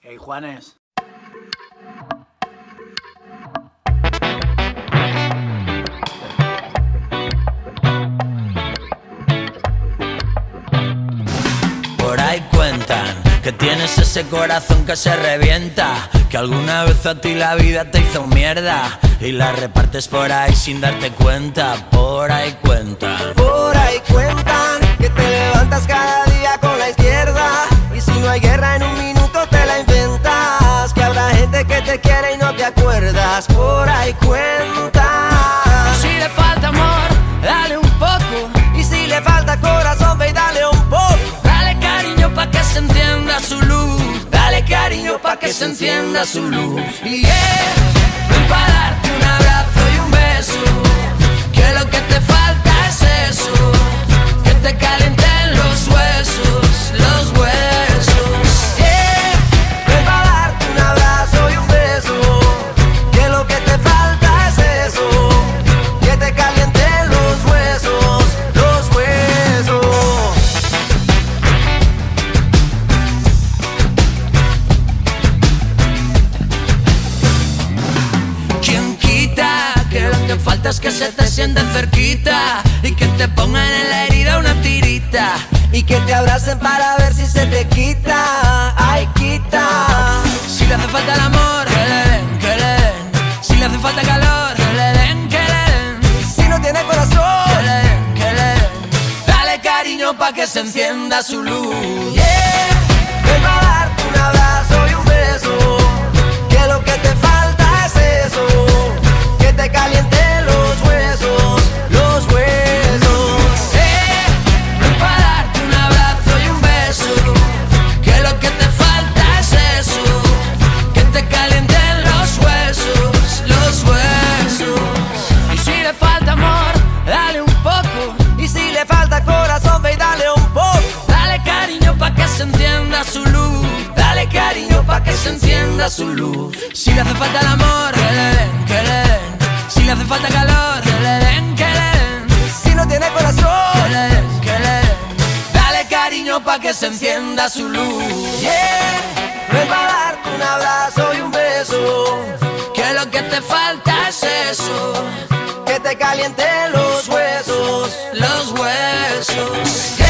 Hey, Juanes. Por ahí cuentan que tienes ese corazón que se revienta, que alguna vez a ti la vida te hizo mierda y la repartes por ahí sin darte cuenta. Por ahí cuentan. Por ahí cuentan que te levantas cada día con la izquierda, y si no hay guerra en un minuto te la inventas, que habrá gente que te quiere y no te acuerdas. Por ahí cuentan. Si le falta amor, dale un poco, Y si le falta corazón, ve y dale un poco. dale cariño pa' que se encienda su luz, Dale cariño pa' que se encienda su luz. y ven pa' darte un abrazo y un beso, que lo que te falta es eso, que te calienten los huesos, los huesos. Ven pa' darte un abrazo y un beso, que lo que te falta es eso, que te calienten los huesos, los huesos. ¿Quién quita que lo que falta es que se te sienten cerquita y que te pongan en la herida una tirita? Y que te abracen para ver si se te quita. Ay, quita. Si le hace falta el amor, que le den, que le den. Si le hace falta calor, que le den, que le den. Si no tiene Que corazón, le den, que le den. Dale cariño pa' que se encienda su luz. ven pa' darte un abrazo y un beso, que lo que te falta es eso, que te calienten los huesos, los huesos. Ven pa' darte un abrazo y un beso, que lo que te falta es eso, que te calienten los huesos, los huesos. Y si le falta amor, dale un poco, Y si le falta corazón, ve y dale un poco. dale cariño pa' que se encienda su luz, dale cariño pa' que se encienda su luz. Si le hace falta el amor, que le den, que le den. Si le hace falta calor, que le den, que le den. Si no tiene Que corazón, le den, que le den. Dale cariño pa' que se encienda su luz. ven pa' darte un abrazo y un beso, Que lo que te falta es eso, que te calienten los huesos. los huesos.